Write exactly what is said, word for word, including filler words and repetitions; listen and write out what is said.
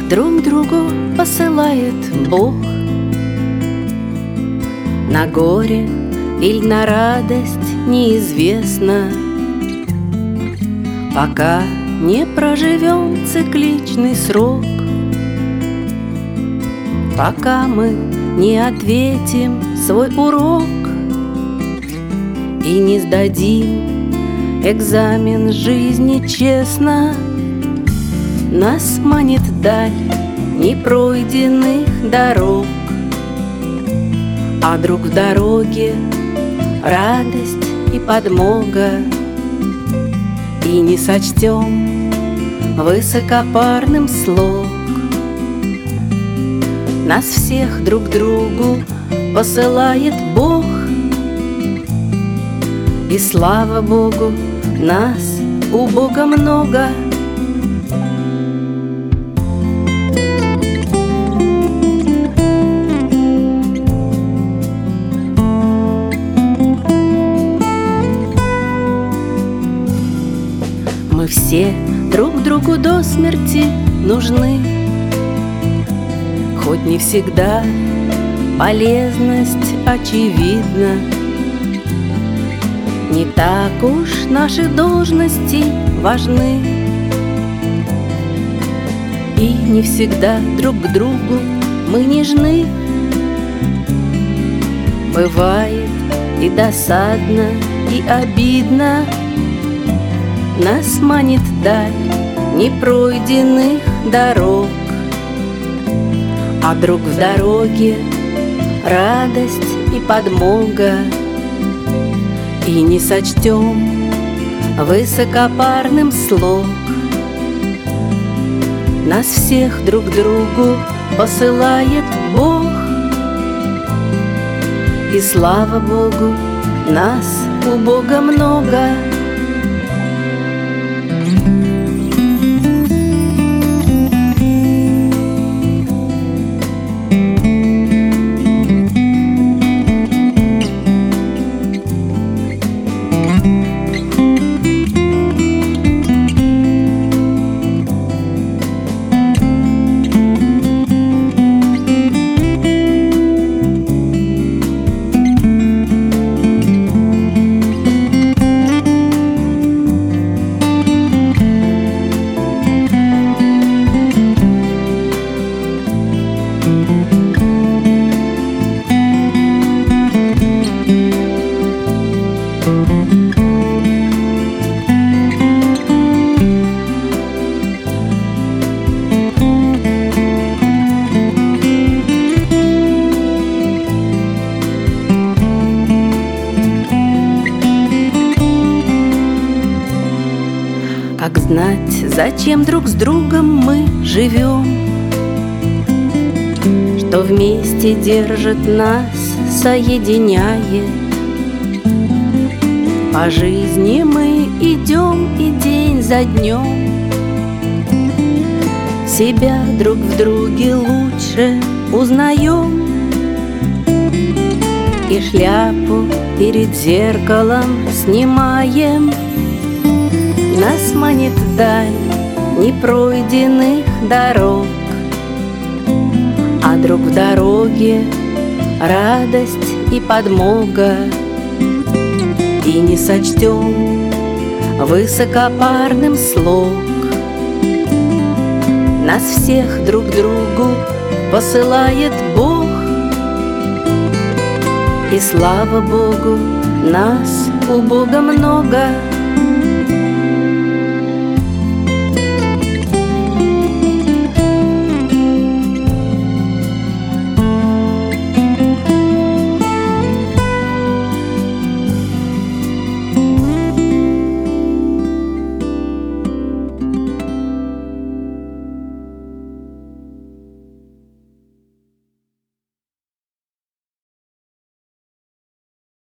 друг другу посылает Бог. На горе или на радость неизвестно, пока не проживем цикличный срок, пока мы не ответим свой урок и не сдадим экзамен жизни честно. Нас манит даль непройденных дорог, а друг в дороге радость и подмога, и не сочтем высокопарным слог. Нас всех друг другу посылает Бог, и слава Богу, нас у Бога много. Мы все друг другу до смерти нужны, хоть не всегда полезность очевидна. Не так уж наши должности важны, и не всегда друг к другу мы нежны. Бывает и досадно, и обидно, нас манит даль непройденных дорог, а друг в дороге радость и подмога, и не сочтем высокопарным слог. Нас всех друг другу посылает Бог, и слава Богу, нас у Бога много. Как знать, зачем друг с другом мы живем, что вместе держит нас, соединяет. По жизни мы идем и день за днем себя друг в друге лучше узнаем, и шляпу перед зеркалом снимаем. Нас манит даль непройденных дорог, а друг в дороге радость и подмога, и не сочтем высокопарным слог. Нас всех друг другу посылает Бог, и слава Богу, нас у Бога много.